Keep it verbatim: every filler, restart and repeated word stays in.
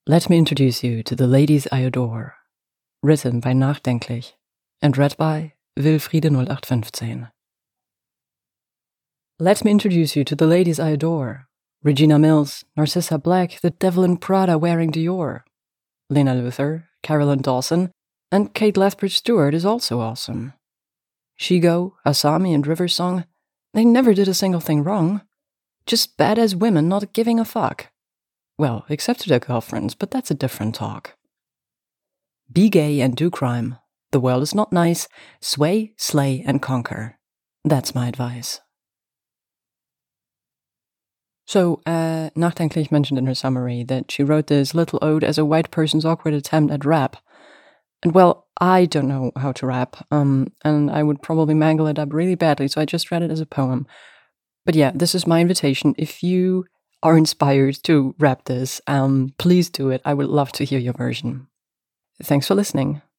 Let me introduce you to the ladies I adore. Written by Nachdenklich and read by Wilfriede null acht fünfzehn. Let me introduce you to the ladies I adore. Regina Mills, Narcissa Black, the Devil in Prada wearing Dior. Lena Luthor, Carolyn Dawson, and Kate Lethbridge Stewart is also awesome. Shigo, Asami, and River Song, they never did a single thing wrong. Just badass women not giving a fuck. Well, except to their girlfriends, but that's a different talk. Be gay and do crime. The world is not nice. Sway, slay, and conquer. That's my advice. So, uh, Nachdenklich mentioned in her summary that she wrote this little ode as a white person's awkward attempt at rap. And well, I don't know how to rap, um, and I would probably mangle it up really badly, so I just read it as a poem. But yeah, this is my invitation. If you are inspired to rap this, um, please do it. I would love to hear your version. Thanks for listening.